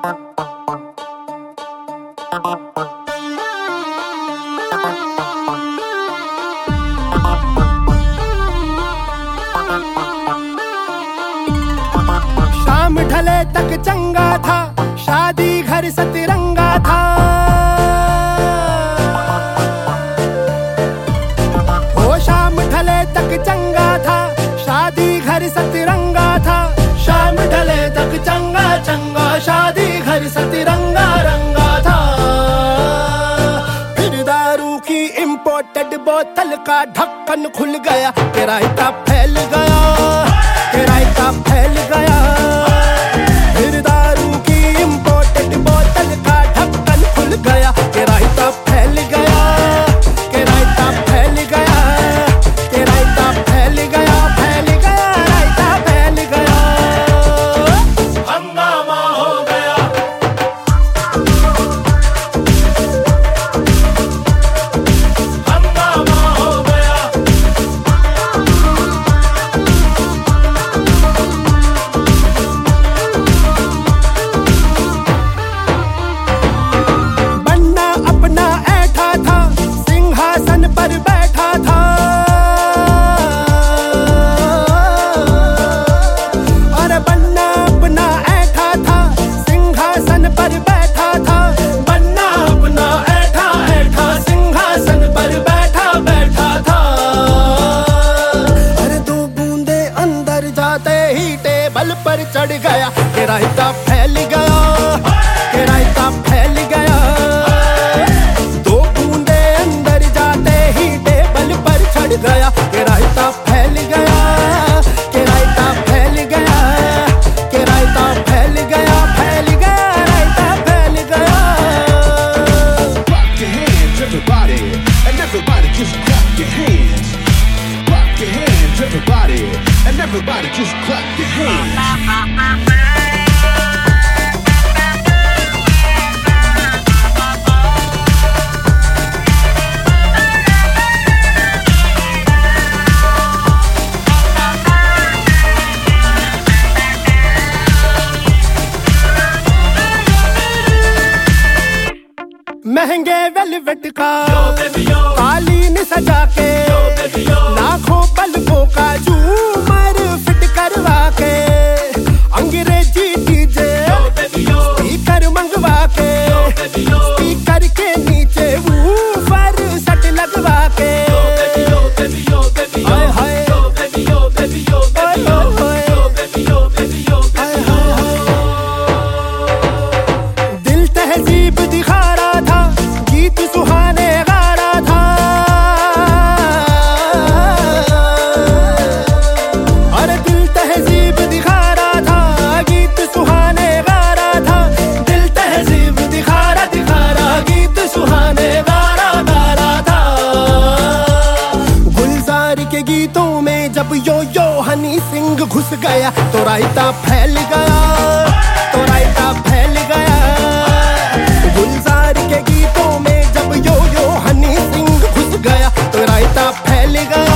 शाम ढले तक चंगा था, शादी घर सतरंगा था। ओ शाम ढले तक चंगा था, शादी घर सतरंगा था। शाम ढले तक चंगा चंगा, शादी घर सतरंगा रंगा था। फिर दारू की इम्पोर्टेड बोतल का ढक्कन खुल गया, किराया फैल गया, किराया फैल गया। फिर दारू की इम्पोर्टेड बोतल का ढक्कन खुल गया, किराया फैल गया, किराया फैल गया, किराया फैल गया, फैल गया, रायता फैल गया। हंगामा हो गया, हंगामा हो गया। बन्ना अपना ऐठा था, सिंहासन पर बैठा था। और बन्ना अपना ऐठा था, सिंहासन पर बैठा था। बन्ना अपना ऐठा ऐठा, सिंहासन पर बैठा बैठा था। अरे दो बूंदे अंदर जाते ही टेबल पर चढ़ गया, किराया फैल गया, किराया फैल गया। दो बूंदे अंदर जाते ही टेबल पर चढ़ गया, किराया फैल गया, किराया फैल गया, किराया फैल गया, फैल गया, रायता फैल गया। Clap your hands, everybody, and everybody just clap your hands. Clap your hands, everybody, and everybody just clap your hands. महंगे वेलवेट का कालीन सजा के, लाखों बल्बों का झूमर फिट करवा के। अंग्रेजी डीजे स्पीकर मंगवा के, स्पीकर के नीचे वूफर सट लगवा के। हाय हाय, दिल तहजीब दिखा रहा था, गीत सुहाने गा रहा था। अरे दिल तहजीब दिखा रहा था, गीत सुहाने गा रहा था। दिल तहजीब दिखा रहा, गीत सुहाने गा रहा था। गुलजार के गीतों में जब यो यो हनी सिंह घुस गया, तो रायता फैल गया, तो रायता फैल गया। गुलजार के गीतों में जब यो यो हनी सिंह घुस गया, तो रायता फैल गया।